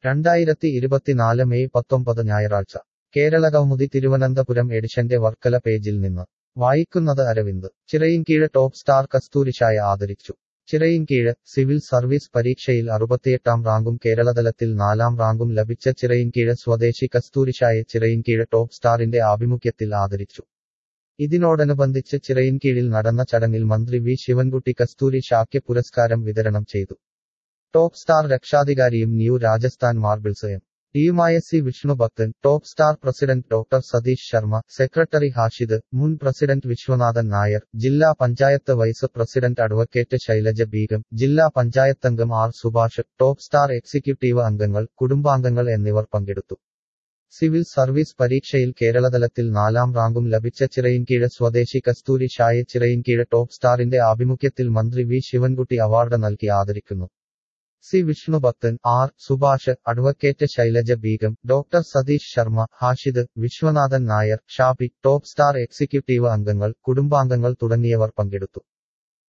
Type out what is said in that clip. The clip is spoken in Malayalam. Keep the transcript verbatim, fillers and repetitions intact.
രണ്ടായിരത്തി ഇരുപത്തിനാല് മെയ് പത്തൊമ്പത് ഞായറാഴ്ച കേരളകൗമുദി തിരുവനന്തപുരം എഡിഷന്റെ വർക്കല പേജിൽ നിന്ന് വായിക്കുന്നത് അരവിന്ദ് ചിറയിൻകീഴ് ടോപ്പ് സ്റ്റാർ കസ്തൂരിഷായെ ആദരിച്ചു ചിറയിൻകീഴ് സിവിൽ സർവീസ് പരീക്ഷയിൽ അറുപത്തിയെട്ടാം റാങ്കും കേരളതലത്തിൽ നാലാം റാങ്കും ലഭിച്ച ചിറയിൻകീഴ് സ്വദേശി കസ്തൂരിഷായെ ചിറയിൻകീഴ് ടോപ്പ് സ്റ്റാറിന്റെ ആഭിമുഖ്യത്തിൽ ആദരിച്ചു ഇതിനോടനുബന്ധിച്ച് ചിറയിൻകീഴിൽ നടന്ന ചടങ്ങിൽ മന്ത്രി വി ശിവൻകുട്ടി കസ്തൂരിഷായ്ക്ക് പുരസ്കാരം വിതരണം ചെയ്തു ടോപ്പ് സ്റ്റാർ രക്ഷാധികാരിയും ന്യൂ രാജസ്ഥാൻ മാർബിൾസ് എം ഡിയുമായ C Vishnubhakthan top star president doctor Satheesh Sharma secretary Hashid മുൻ പ്രസിഡന്റ് വിശ്വനാഥൻ നായർ ജില്ലാ panchayat vice president advocate Shailaja Beegum ജില്ലാ പഞ്ചായത്തംഗം R Subhash top star executive അംഗങ്ങൾ കുടുംബാംഗങ്ങൾ എന്നിവർ പങ്കെടുത്തു സിവിൽ സർവീസ് പരീക്ഷയിൽ കേരളതലത്തിൽ നാലാം റാങ്കും ലഭിച്ച ചിറയിൻകീഴ് സ്വദേശി കസ്തൂരി ഷായെ ചിറയിൻകീഴ് ടോപ്പ് സ്റ്റാറിന്റെ ആഭിമുഖ്യത്തിൽ മന്ത്രി വി ശിവൻകുട്ടി അവാർഡ് നൽകി ആദരിക്കുന്നു C Vishnubhakthan R Subhash advocate Shailaja Beegum doctor Satheesh Sharma Hashid Viswanathan Nair Shabi top star executive അംഗങ്ങൾ കുടുംബാംഗങ്ങൾ തുടങ്ങിയവർ പങ്കെടുത്തു